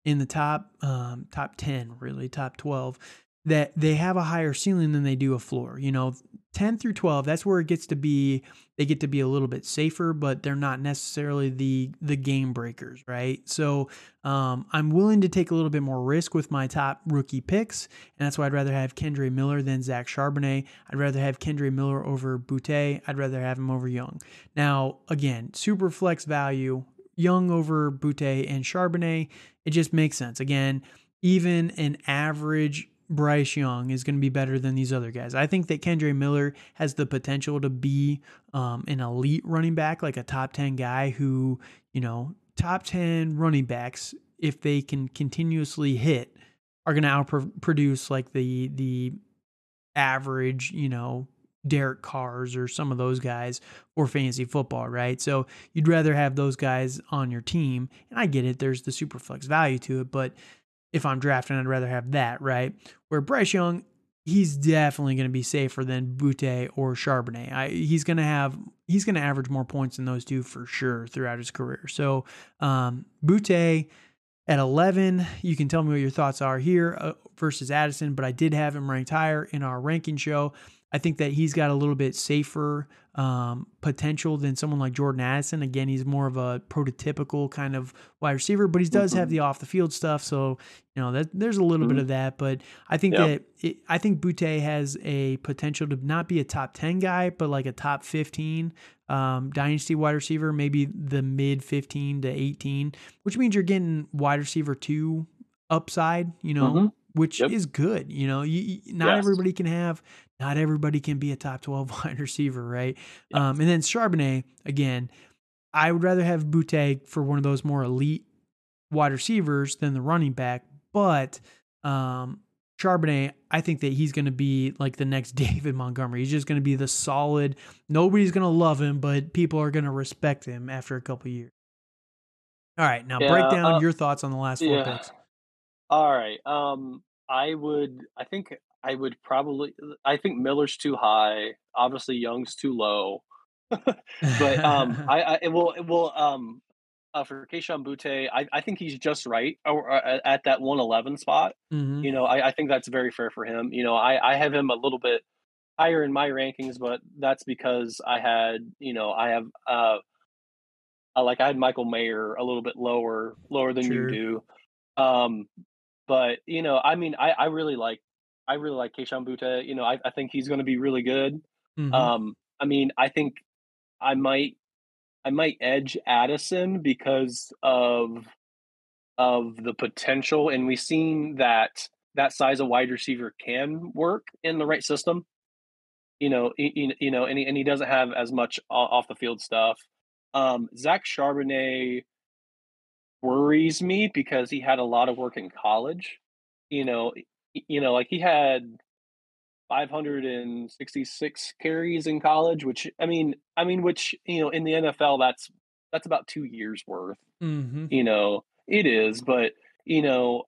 in the top um, top ten, really top twelve, that they have a higher ceiling than they do a floor. You know, ten through twelve, that's where it gets to be, they get to be a little bit safer, but they're not necessarily the the game breakers, right? So um, I'm willing to take a little bit more risk with my top rookie picks, and that's why I'd rather have Kendre Miller than Zach Charbonnet. I'd rather have Kendre Miller over Boutte. I'd rather have him over Young. Now, again, super flex value, Young over Boutte and Charbonnet, it just makes sense. Again, even an average Bryce Young is going to be better than these other guys. I think that Kendre Miller has the potential to be um, an elite running back, like a top ten guy who, you know, top ten running backs, if they can continuously hit, are going to outproduce like the, the average, you know, Derek Carrs or some of those guys for fantasy football, right? So you'd rather have those guys on your team. And I get it. There's the super flex value to it, but if I'm drafting, I'd rather have that, right? Where Bryce Young, he's definitely going to be safer than Boutte or Charbonnet. I, he's going to have, he's going to average more points than those two for sure throughout his career. So um, Boutte at eleven, you can tell me what your thoughts are here uh, versus Addison, but I did have him ranked higher in our ranking show. I think that he's got a little bit safer um, potential than someone like Jordan Addison. Again, he's more of a prototypical kind of wide receiver, but he does mm-hmm. have the off the field stuff. So, you know, that, there's a little mm-hmm. bit of that, but I think yep. that it, I think Boutte has a potential to not be a top ten guy, but like a top fifteen um, dynasty wide receiver, maybe the mid fifteen to eighteen, which means you're getting wide receiver two upside, you know, mm-hmm. which yep. is good. You know, you, you, not yes. everybody can have, not everybody can be a top twelve wide receiver, right? Yep. Um, and then Charbonnet, again, I would rather have Boutte for one of those more elite wide receivers than the running back, but um, Charbonnet, I think that he's going to be like the next David Montgomery. He's just going to be the solid, nobody's going to love him, but people are going to respect him after a couple of years. All right, now yeah, break down uh, your thoughts on the last four yeah. picks. All right. Um, I would, I think I would probably, I think Miller's too high. Obviously Young's too low, but um, I, I, it will, it will, um, uh, for Kayshon Boutte, I, I think he's just right or, or at that one eleven spot. Mm-hmm. You know, I, I think that's very fair for him. You know, I, I have him a little bit higher in my rankings, but that's because I had, you know, I have, uh, uh like I had Michael Mayer a little bit lower, lower than sure. you do. Um, But, you know, I mean, I, I really like, I really like Kayshon Boutte. You know, I, I think he's going to be really good. Mm-hmm. Um, I mean, I think I might, I might edge Addison because of, of the potential. And we've seen that that size of wide receiver can work in the right system. You know, you, you know, and he, and he doesn't have as much off the field stuff. Um, Zach Charbonnet worries me because he had a lot of work in college. You know, you know, like he had five hundred sixty-six carries in college, which I mean, I mean, which, you know, in the N F L, that's that's about two years worth. Mm-hmm. You know, it is, but you know,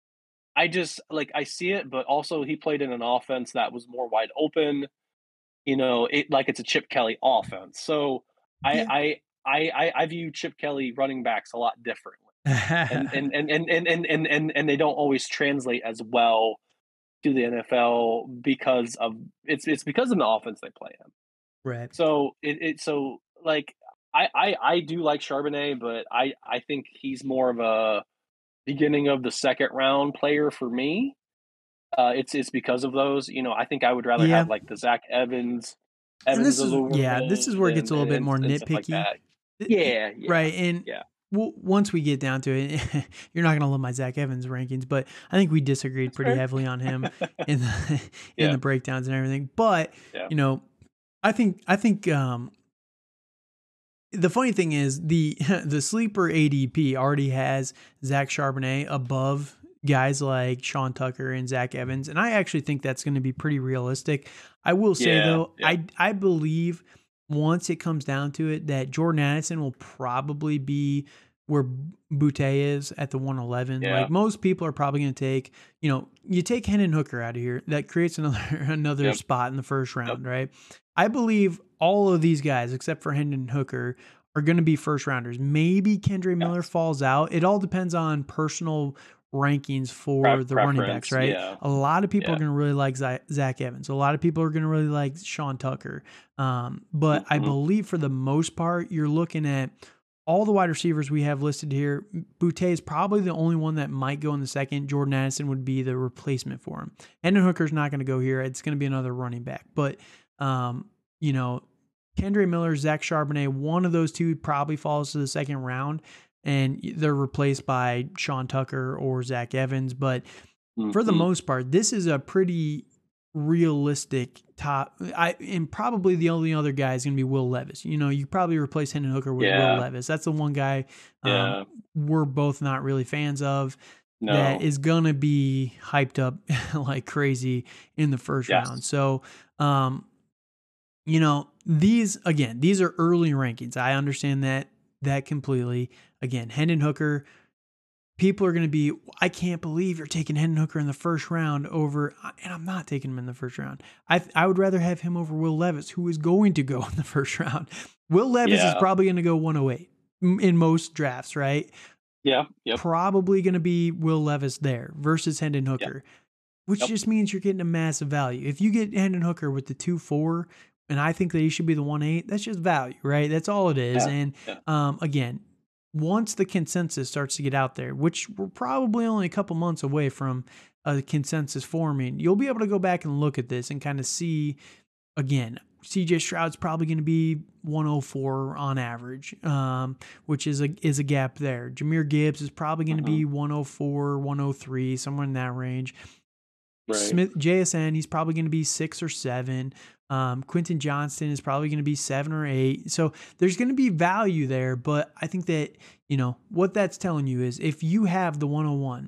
I just like I see it, but also he played in an offense that was more wide open. You know, it like it's a Chip Kelly offense. So yeah. I, I I I view Chip Kelly running backs a lot differently. and, and, and, and, and, and, and, and they don't always translate as well to the N F L because of it's it's because of the offense they play in. Right. So it, it so like I, I I do like Charbonnet, but I, I think he's more of a beginning of the second round player for me. Uh, it's it's because of those. You know, I think I would rather yeah. have like the Zach Evans. Evans this is, yeah, this is where it gets a little and, bit more nitpicky. Like yeah, yeah, right. And yeah. Well, once we get down to it, you're not going to love my Zach Evans rankings, but I think we disagreed That's pretty fair. heavily on him in the in yeah. the breakdowns and everything. But yeah. you know, I think I think um, the funny thing is the the sleeper A D P already has Zach Charbonnet above guys like Sean Tucker and Zach Evans, and I actually think that's going to be pretty realistic. I will say yeah. though, yeah. I I believe. Once it comes down to it, that Jordan Addison will probably be where Boutte is at the one eleven. Yeah. Like most people are probably going to take, you know, you take Hendon Hooker out of here, that creates another another yep. spot in the first round, yep. right? I believe all of these guys, except for Hendon Hooker, are going to be first rounders. Maybe Kendre Miller Yes. falls out. It all depends on personal rankings for Pre- the running backs, right? Yeah. A lot of people yeah. are going to really like Zach Evans. A lot of people are going to really like Sean Tucker. Um, but mm-hmm. I believe for the most part, you're looking at all the wide receivers we have listed here. Boutte is probably the only one that might go in the second. Jordan Addison would be the replacement for him. Hendon Hooker's not going to go here. It's going to be another running back. But, um, you know, Kendre Miller, Zach Charbonnet, one of those two probably falls to the second round, and they're replaced by Sean Tucker or Zach Evans. But mm-hmm. for the most part, this is a pretty realistic top. I and probably the only other guy is going to be Will Levis. You know, you probably replace Hendon Hooker with yeah. Will Levis. That's the one guy um, yeah. we're both not really fans of. No. That is going to be hyped up like crazy in the first yes. round. So, um, you know, these, again, these are early rankings. I understand that, that completely. Again, Hendon Hooker, people are going to be, I can't believe you're taking Hendon Hooker in the first round over, and I'm not taking him in the first round. I I would rather have him over Will Levis, who is going to go in the first round. Will Levis yeah. is probably going to go one oh eight in most drafts, right? Yeah. Yep. Probably going to be Will Levis there versus Hendon Hooker, yep. which yep. just means you're getting a massive value. If you get Hendon Hooker with the two four, and I think that he should be the one eight, that's just value, right? That's all it is. Yeah. And yeah. um, again, once the consensus starts to get out there, which we're probably only a couple months away from a consensus forming, you'll be able to go back and look at this and kind of see, again, C J Stroud's probably going to be one oh four on average, um, which is a is a gap there. Jahmyr Gibbs is probably going to uh-huh. be one oh four, one oh three, somewhere in that range. Right. Smith, J S N, he's probably going to be six or seven. Um, Quentin Johnston is probably going to be seven or eight. So there's going to be value there, but I think that, you know, what that's telling you is if you have the one oh one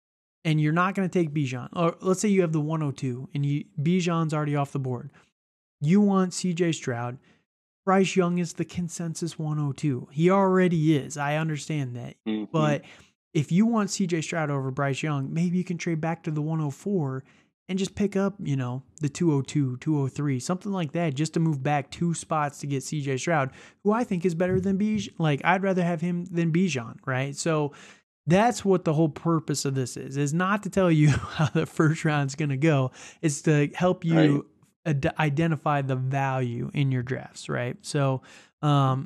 and you're not going to take Bijan, or let's say you have the one oh two and you Bijan's already off the board, you want C J Stroud. Bryce Young is the consensus one oh two. He already is. I understand that. Mm-hmm. But if you want C J Stroud over Bryce Young, maybe you can trade back to the one oh four and just pick up, you know, the two oh two, two oh three, something like that, just to move back two spots to get C J Stroud, who I think is better than Bijan. Like, I'd rather have him than Bijan, right? So that's what the whole purpose of this is, is not to tell you how the first round's going to go. It's to help you right. ad- identify the value in your drafts, right? So, um,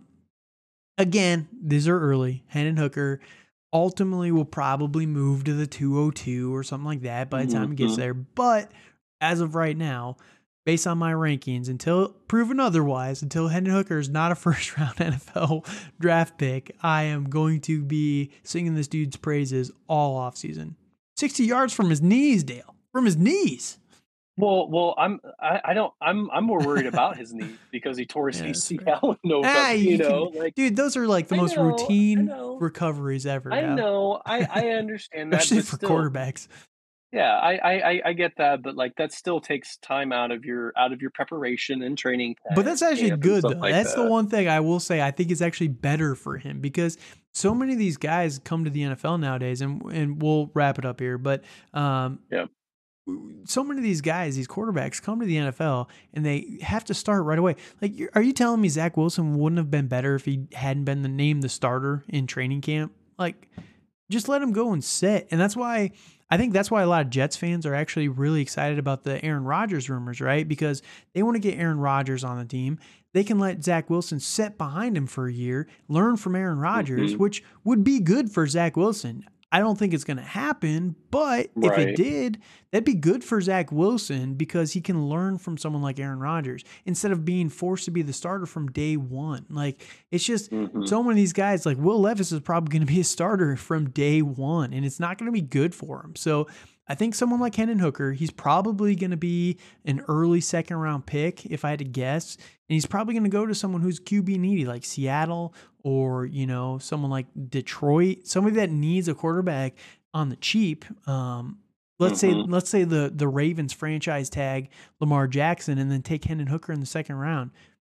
again, these are early. Hendon Hooker ultimately will probably move to the two oh two or something like that by the time mm-hmm. it gets there. But as of right now, based on my rankings, until proven otherwise, until Hendon Hooker is not a first round N F L draft pick, I am going to be singing this dude's praises all offseason. sixty yards from his knees, Dale. From his knees. Well, well, I'm I, I don't I'm I'm more worried about his knee because he tore his yeah, A C L. No, ah, you, you know, can, like dude, those are like the I most know, routine recoveries ever. I now. know, I I understand that, especially for still, quarterbacks. Yeah, I, I I get that, but like that still takes time out of your out of your preparation and training. But that's actually good though. Like that's that. the one thing I will say. I think it's actually better for him because so many of these guys come to the N F L nowadays, and and we'll wrap it up here. But um, yeah. So many of these guys, these quarterbacks, come to the N F L and they have to start right away. Like, are you telling me Zach Wilson wouldn't have been better if he hadn't been the named the starter in training camp? Like, just let him go and sit. And that's why I think that's why a lot of Jets fans are actually really excited about the Aaron Rodgers rumors, right? Because they want to get Aaron Rodgers on the team. They can let Zach Wilson sit behind him for a year, learn from Aaron Rodgers, mm-hmm. which would be good for Zach Wilson. I don't think it's going to happen, but right. if it did, that'd be good for Zach Wilson because he can learn from someone like Aaron Rodgers instead of being forced to be the starter from day one. Like, it's just mm-hmm. so many of these guys, like Will Levis is probably going to be a starter from day one, and it's not going to be good for him. So I think someone like Hendon Hooker, he's probably going to be an early second round pick, if I had to guess. And he's probably going to go to someone who's Q B needy, like Seattle or, you know, someone like Detroit, somebody that needs a quarterback on the cheap. Um, let's mm-hmm. say, let's say the, the Ravens franchise tag Lamar Jackson and then take Hendon Hooker in the second round.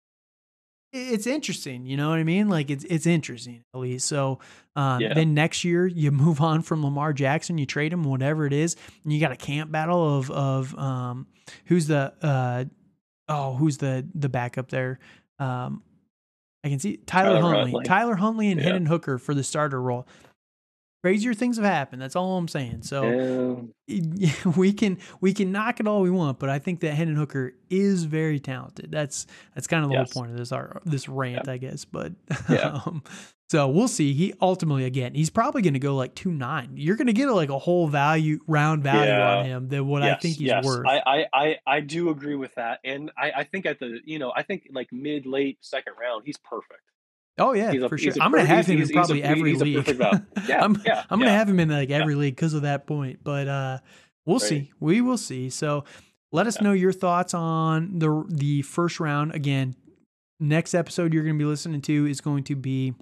It's interesting, you know what I mean? Like it's it's interesting at least. So um, yeah. then next year you move on from Lamar Jackson, you trade him, whatever it is, and you got a camp battle of of um, who's the uh, oh who's the the backup there? Um, I can see Tyler, Tyler Huntley. Huntley. Tyler Huntley and Yeah. Hendon Hooker for the starter role. Crazier things have happened. That's all I'm saying. So Yeah. we can we can knock it all we want, but I think that Hendon Hooker is very talented. That's that's kind of the Yes. whole point of this our this rant, Yeah. I guess. But Yeah. um, so we'll see. He ultimately, again, he's probably going to go like two nine. You're going to get like a whole value round value Yeah. on him than what I Yes, think he's yes. worth. I, I, I, I do agree with that, and I, I think at the you know I think like mid late second round he's perfect. Oh yeah, He's a, for sure. he's a I'm gonna per- have he's, him he's, in probably he's a, every he's league. A perfect value. Yeah, I'm yeah, I'm gonna yeah. have him in like every Yeah. league because of that point. But uh, we'll Right. see. We will see. So let us Yeah. know your thoughts on the the first round. Again, next episode you're going to be listening to is going to be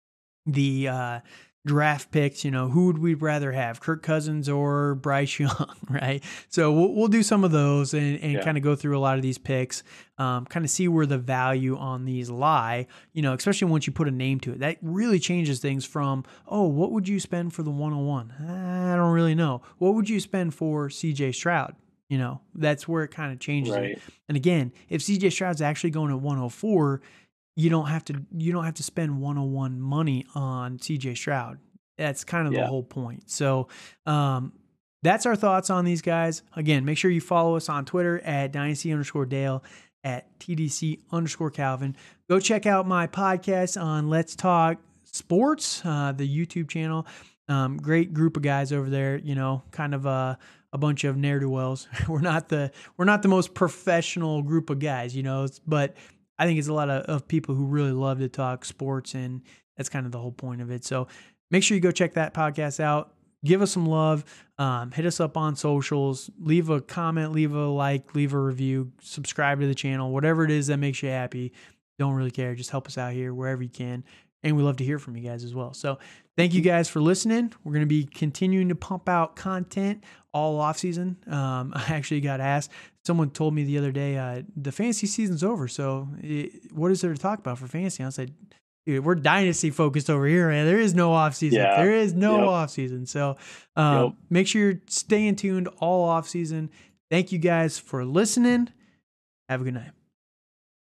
the uh, draft picks. You know, who would we rather have, Kirk Cousins or Bryce Young, right? So we'll, we'll do some of those and, and Yeah. kind of go through a lot of these picks, um, kind of see where the value on these lie, you know, especially once you put a name to it. That really changes things from, oh, what would you spend for the one oh one? I don't really know. What would you spend for C J Stroud? You know, that's where it kind of changes Right. it. And again, if C J Stroud's actually going at one oh four, you don't have to you don't have to spend one oh one money on C J Stroud. That's kind of Yeah. the whole point. So um, that's our thoughts on these guys. Again, make sure you follow us on Twitter at Dynasty underscore Dale, at T D C underscore Calvin. Go check out my podcast on Let's Talk Sports, uh, the YouTube channel. Um, great group of guys over there, you know, kind of a, a bunch of ne'er-do-wells. we're not the we're not the most professional group of guys, you know, but I think it's a lot of, of people who really love to talk sports, and that's kind of the whole point of it. So make sure you go check that podcast out. Give us some love. Um, hit us up on socials. Leave a comment, leave a like, leave a review, subscribe to the channel, whatever it is that makes you happy. Don't really care. Just help us out here wherever you can. And we love to hear from you guys as well. So thank you guys for listening. We're going to be continuing to pump out content all off season. Um, I actually got asked, someone told me the other day, uh, the fantasy season's over. So it, what is there to talk about for fantasy? I said, dude, we're dynasty focused over here, man. There is no off season. Yeah. There is no Yep. off season. So um, Yep. make sure you're staying tuned all off season. Thank you guys for listening. Have a good night.